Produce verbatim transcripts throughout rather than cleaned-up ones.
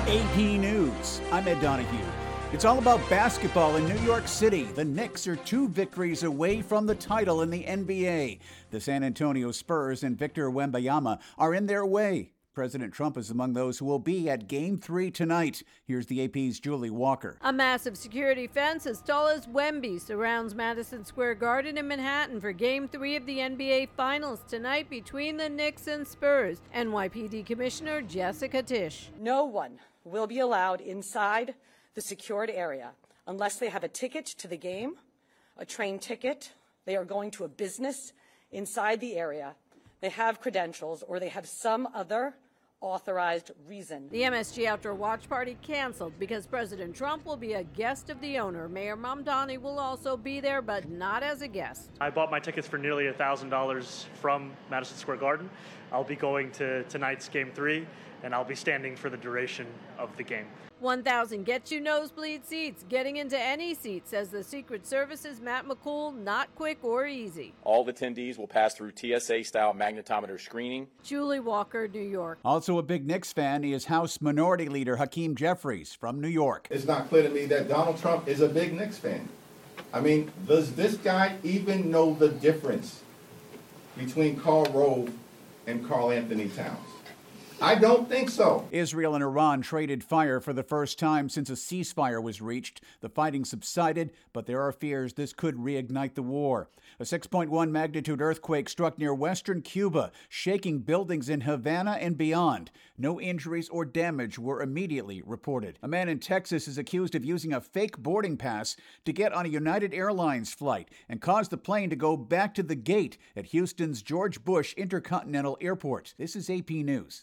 A P News, I'm Ed Donahue. It's all about basketball in New York City. The Knicks are two victories away from the title in the N B A. The San Antonio Spurs and Victor Wembanyama are in their way. President Trump is among those who will be at Game three tonight. Here's the A P's Julie Walker. A massive security fence as tall as Wemby surrounds Madison Square Garden in Manhattan for Game three of the N B A Finals tonight between the Knicks and Spurs. N Y P D Commissioner Jessica Tisch. No one will be allowed inside the secured area unless they have a ticket to the game, a train ticket, they are going to a business inside the area, they have credentials, or they have some other authorized reason. The M S G Outdoor Watch Party canceled because President Trump will be a guest of the owner. Mayor Mamdani will also be there, but not as a guest. I bought my tickets for nearly one thousand dollars from Madison Square Garden. I'll be going to tonight's Game three, and I'll be standing for the duration of the game. one thousand gets you nosebleed seats. Getting into any seat, says the Secret Service's Matt McCool, not quick or easy. All attendees will pass through T S A-style magnetometer screening. Julie Walker, New York. Also a big Knicks fan is House Minority Leader Hakeem Jeffries from New York. It's not clear to me that Donald Trump is a big Knicks fan. I mean, does this guy even know the difference between Karl Rove and Karl Anthony Towns? I don't think so. Israel and Iran traded fire for the first time since a ceasefire was reached. The fighting subsided, but there are fears this could reignite the war. A six point one magnitude earthquake struck near western Cuba, shaking buildings in Havana and beyond. No injuries or damage were immediately reported. A man in Texas is accused of using a fake boarding pass to get on a United Airlines flight and caused the plane to go back to the gate at Houston's George Bush Intercontinental Airport. This is A P News.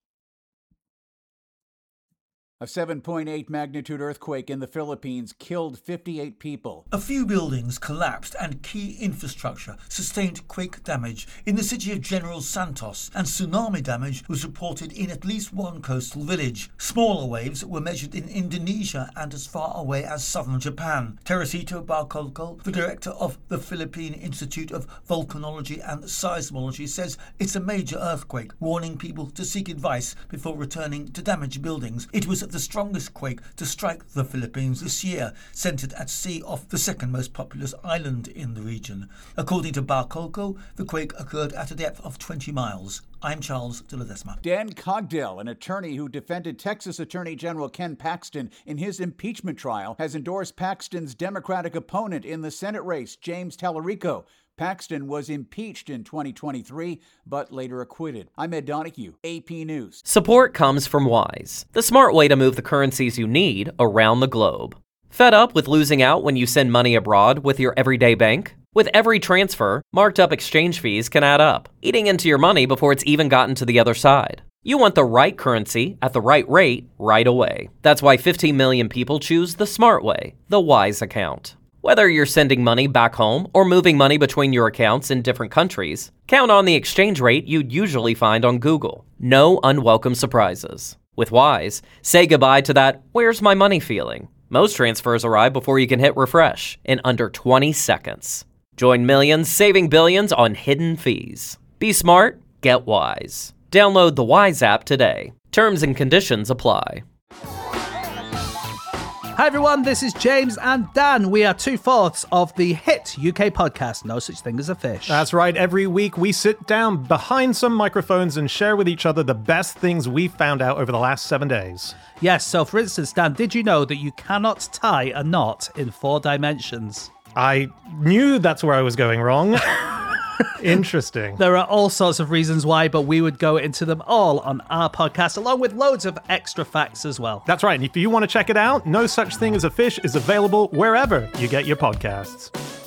A seven point eight magnitude earthquake in the Philippines killed fifty-eight people. A few buildings collapsed and key infrastructure sustained quake damage in the city of General Santos, and tsunami damage was reported in at least one coastal village. Smaller waves were measured in Indonesia and as far away as southern Japan. Teresito Barcolco, the director of the Philippine Institute of Volcanology and Seismology, says it's a major earthquake, warning people to seek advice before returning to damaged buildings. It was the strongest quake to strike the Philippines this year, centered at sea off the second most populous island in the region. According to Barcolco, the quake occurred at a depth of twenty miles. I'm Charles de Ledesma. Dan Cogdell, an attorney who defended Texas Attorney General Ken Paxton in his impeachment trial, has endorsed Paxton's Democratic opponent in the Senate race, James Tallarico. Paxton was impeached in twenty twenty-three, but later acquitted. I'm Ed Donahue, A P News. Support comes from Wise, the smart way to move the currencies you need around the globe. Fed up with losing out when you send money abroad with your everyday bank? With every transfer, marked up exchange fees can add up, eating into your money before it's even gotten to the other side. You want the right currency at the right rate right away. That's why fifteen million people choose the smart way, the Wise account. Whether you're sending money back home or moving money between your accounts in different countries, count on the exchange rate you'd usually find on Google. No unwelcome surprises. With Wise, say goodbye to that "where's my money" feeling. Most transfers arrive before you can hit refresh in under twenty seconds. Join millions saving billions on hidden fees. Be smart, get Wise. Download the Wise app today. Terms and conditions apply. Hi everyone, this is James and Dan. We are two-fourths of the hit U K podcast, No Such Thing as a Fish. That's right. Every week we sit down behind some microphones and share with each other the best things we've found out over the last seven days. Yes, so for instance, Dan, did you know that you cannot tie a knot in four dimensions? I knew that's where I was going wrong. Interesting. There are all sorts of reasons why, but we would go into them all on our podcast, along with loads of extra facts as well. That's right. And if you want to check it out, No Such Thing as a Fish is available wherever you get your podcasts.